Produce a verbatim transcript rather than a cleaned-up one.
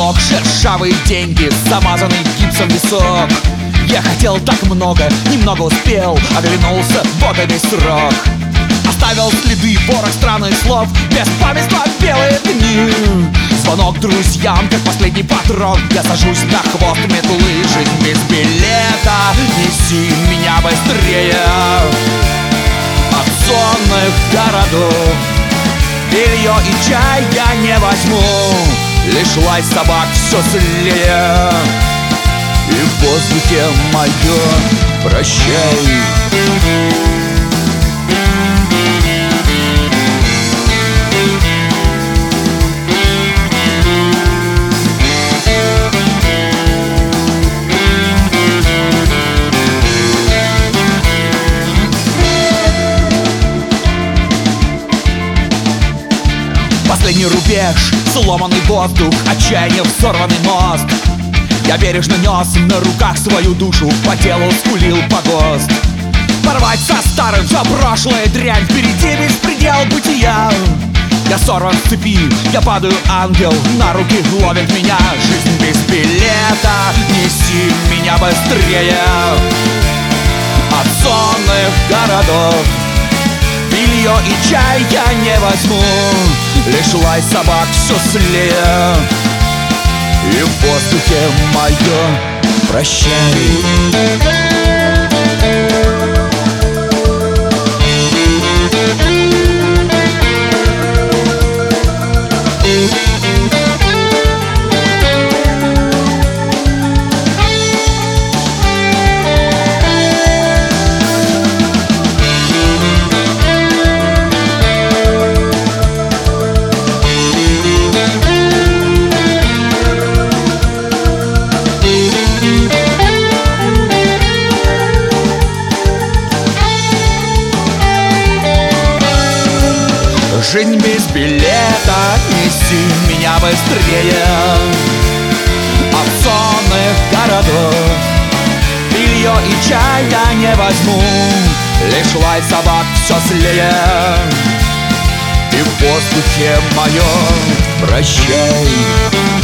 звонок, шершавые деньги, замазанный гипсом висок. Я хотел так много, немного успел, оглянулся, вот и весь срок. Оставил следы, ворох странных слов, беспамятства белые дни. Звонок друзьям, как последний патрон. Я сажусь на хвост метлы, жизнь без билета. Неси меня быстрее от сонных городов. Белье и чай я не возьму, лишь лай собак все злее. И в воздухе мое прощай. Последний рубеж, сломанный воздух, отчаяние взорванный мост. Я бережно нес на руках свою душу, по телу скулил погост. Порвать со старым все прошлое дрянь, впереди беспредел бытия. Я сорван с цепи, я падаю, ангел на руки ловит меня. Жизнь без билета, неси меня быстрее от сонных городов. Белье и чай я не возьму, лишь лай собак все злее. И в воздухе мое прощай. Жизнь без билета, неси меня быстрее от сонных городов. Белье и чай я не возьму, лишь лай собак все злее. И в воздухе моем прощай.